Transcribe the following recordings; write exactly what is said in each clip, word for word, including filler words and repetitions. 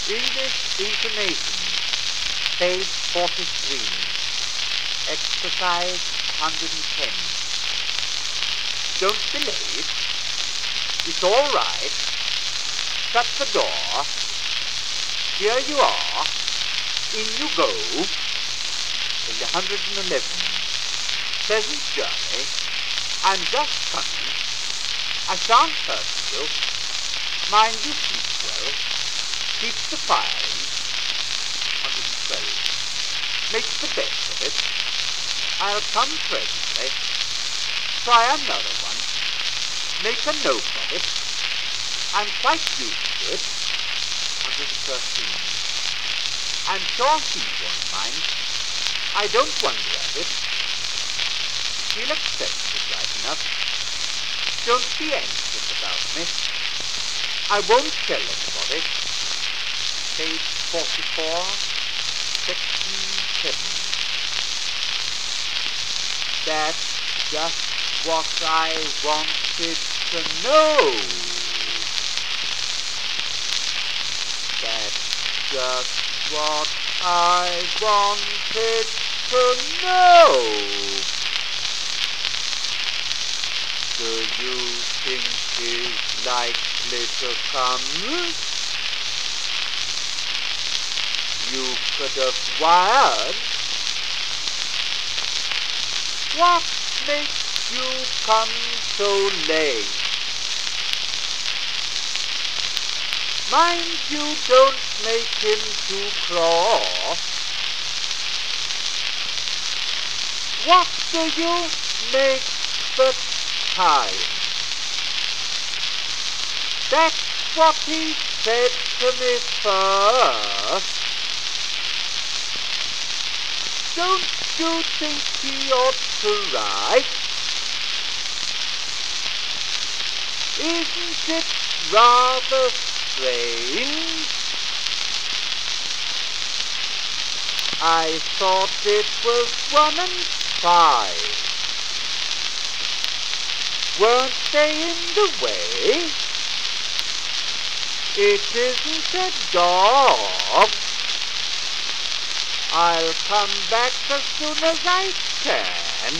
English intonation, page forty-three, exercise one hundred ten. Don't be late. It's all right. Shut the door. Here you are. In you go. In the one hundred eleven. Pleasant journey. I'm just coming. I shan't hurt you. Mind you sleep well. Keep the fire in. one hundred twelve. Make the best of it. I'll come presently. Try another one. Make a note of it. I'm quite used to it. one hundred thirteen. I'm sure he won't mind. I don't wonder at it. He'll accept it right enough. Don't be anxious about me. I won't tell anybody. Page forty-four, section seven. That's just what I wanted to know. That's just what I wanted to know. Do you think he's likely to come? You could have wired. What makes you come so late? Mind you don't make him too cross. What do you make the time? That's what he said to me first. Don't you think he ought to write? Isn't it rather strange? I thought it was one and five. Weren't they in the way? It isn't a dog. I'll come back as soon as I can.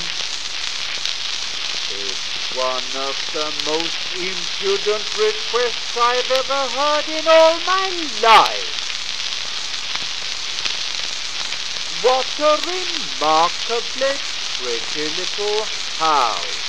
It's one of the most impudent requests I've ever heard in all my life. What a remarkably pretty little house.